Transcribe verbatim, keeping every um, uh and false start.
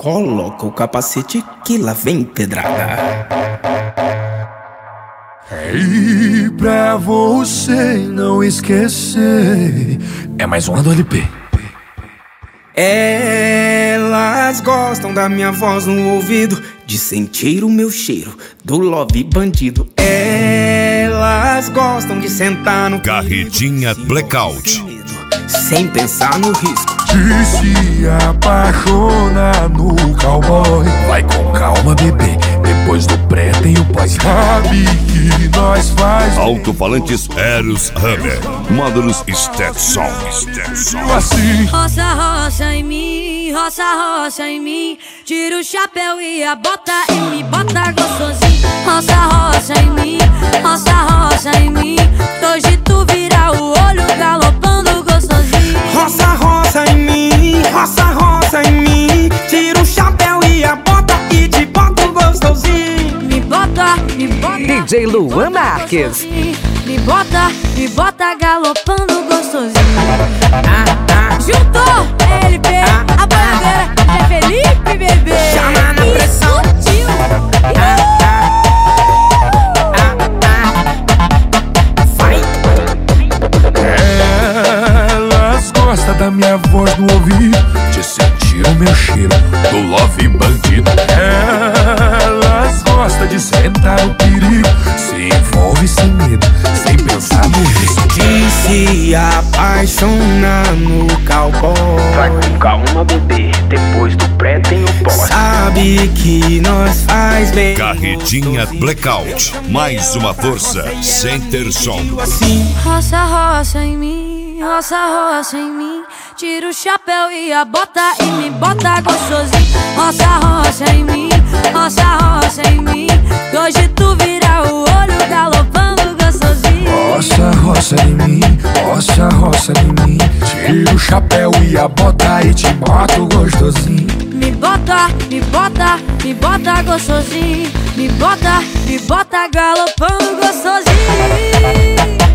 Coloca o capacete que lá vem pedrada. E pra você não esquecer, é mais um do L P. Elas gostam da minha voz no ouvido, de sentir o meu cheiro do love bandido. Elas gostam de sentar no Carretinha Blackout, sem pensar no risco de se apaixonar no cowboy. Vai com calma, bebê, depois do pré tem o pós. Sabe que nós faz alto-falantes Eros Hammer, módulos Stetson, Stetson. Assim. Roça, roça em mim, roça, roça em mim. Tira o chapéu e a bota e me bota gostosinho. Roça, roça em mim, roça, roça em mim. Hoje tu vira o olho galopando gostosinho. Roça, roça em mim, roça, roça em mim. Tira o chapéu e a bota e te boto gostosinho. Me bota, me bota D J Luan Marques. Me bota, me bota galopando gostosinho. Ah, ah. Juntou L P, Ah, a bandeira é Felipe, bebê. Chama na pressão. Sutil. Ah, ah. Ah, ah. Vai. Elas gostam da minha voz no ouvido, de sentir o meu cheiro do love bandido. Elas gostam de sentar o perigo, se envolve sem medo, sem pensar no risco. De se apaixonar no cowboy. Vai com calma, bebê, depois do pré tem o pós. Sabe que nós faz bem. Carretinha Blackout, mais uma força sem ter som. Assim. Roça, roça em mim, roça, roça em mim. Tira o chapéu e a bota e me bota gostosinho. Roça, roça em mim, roça, roça em mim. Hoje tu vira o olho galopando gostosinho. Roça, roça em mim, roça, roça em mim. Tira o chapéu e a bota e te boto gostosinho. Me bota, me bota, me bota gostosinho. Me bota, me bota galopando gostosinho.